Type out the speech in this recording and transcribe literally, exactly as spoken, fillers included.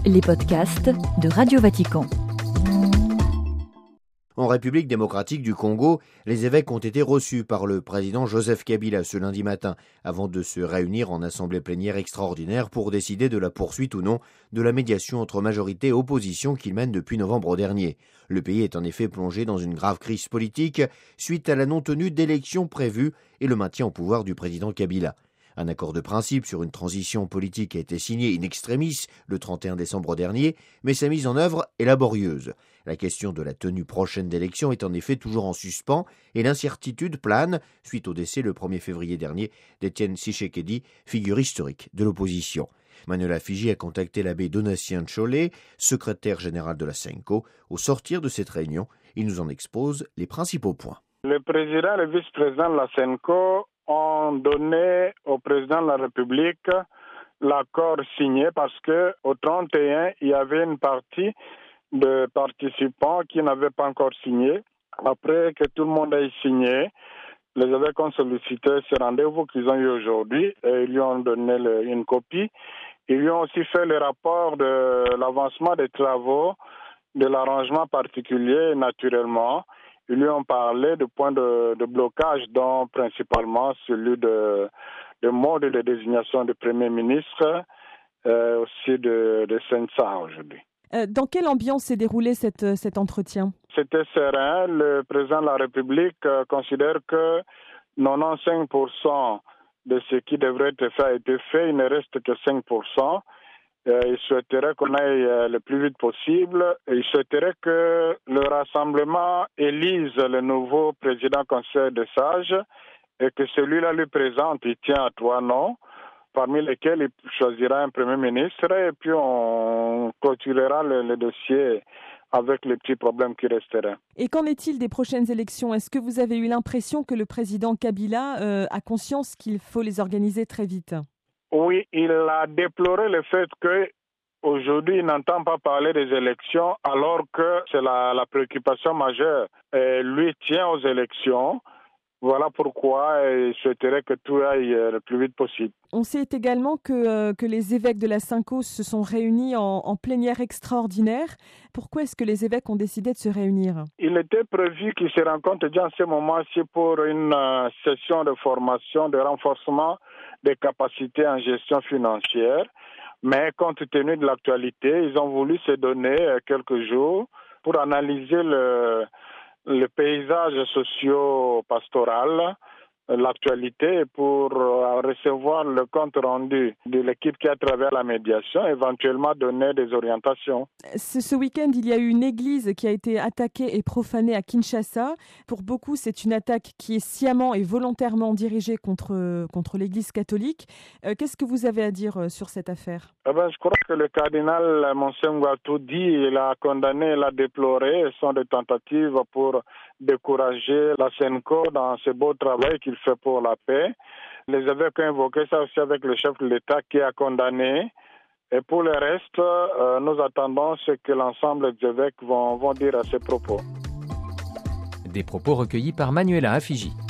les podcasts de Radio Vatican. En République démocratique du Congo, les évêques ont été reçus par le président Joseph Kabila ce lundi matin, avant de se réunir en assemblée plénière extraordinaire pour décider de la poursuite ou non de la médiation entre majorité et opposition qu'il mène depuis novembre dernier. Le pays est en effet plongé dans une grave crise politique suite à la non-tenue d'élections prévues et le maintien au pouvoir du président Kabila. Un accord de principe sur une transition politique a été signé in extremis le trente et un décembre dernier, mais sa mise en œuvre est laborieuse. La question de la tenue prochaine d'élections est en effet toujours en suspens et l'incertitude plane suite au décès le premier février dernier d'Étienne Tshisekedi, figure historique de l'opposition. Manuela Figi a contacté l'abbé Donatien Cholet, secrétaire général de la Senko. Au sortir de cette réunion, il nous en expose les principaux points. Le président et le vice-président de la Senko ont donné au président de la République l'accord signé parce qu'au trente et un, il y avait une partie de participants qui n'avaient pas encore signé. Après que tout le monde ait signé, les évêques ont sollicité ce rendez-vous qu'ils ont eu aujourd'hui et ils lui ont donné le, une copie. Ils lui ont aussi fait le rapport de l'avancement des travaux, de l'arrangement particulier naturellement. Ils lui ont parlé de points de, de blocage, dont principalement celui de, de mode de désignation du Premier ministre, euh, aussi de, de Sensa aujourd'hui. Euh, dans quelle ambiance s'est déroulé cette, cet entretien? C'était serein. Le président de la République euh, considère que quatre-vingt-quinze pour cent de ce qui devrait être fait a été fait. Il ne reste que cinq pour cent. Euh, il souhaiterait qu'on aille euh, le plus vite possible. Et il souhaiterait que le rassemblement élise le nouveau président conseil des sages et que celui-là lui présente, il tient à trois noms, parmi lesquels il choisira un premier ministre et puis on clôturera le, le dossier avec les petits problèmes qui resteraient. Et qu'en est-il des prochaines élections? Est-ce que vous avez eu l'impression que le président Kabila euh, a conscience qu'il faut les organiser très vite? Oui, il a déploré le fait qu'aujourd'hui, il n'entend pas parler des élections alors que c'est la, la préoccupation majeure. Et lui tient aux élections. Voilà pourquoi il souhaiterait que tout aille le plus vite possible. On sait également que, euh, que les évêques de la Senko se sont réunis en, en plénière extraordinaire. Pourquoi est-ce que les évêques ont décidé de se réunir? Il était prévu qu'ils se rencontrent déjà en ce moment-ci pour une euh, session de formation, de renforcement des capacités en gestion financière. Mais compte tenu de l'actualité, ils ont voulu se donner euh, quelques jours pour analyser le... le paysage socio-pastoral, l'actualité, pour recevoir le compte rendu de l'équipe qui a travers la médiation, éventuellement donner des orientations. Ce, ce week-end, il y a eu une église qui a été attaquée et profanée à Kinshasa. Pour beaucoup, c'est une attaque qui est sciemment et volontairement dirigée contre, contre l'église catholique. Euh, qu'est-ce que vous avez à dire sur cette affaire? Eh ben, je crois que le cardinal Monseigneur a tout dit. Il a condamné, il a déploré. Ce sont des tentatives pour décourager la Senko dans ce beau travail qu'il fait pour la paix. Les évêques ont invoqué ça aussi avec le chef de l'État qui a condamné. Et pour le reste, euh, nous attendons ce que l'ensemble des évêques vont, vont dire à ces propos. Des propos recueillis par Manuela Figi.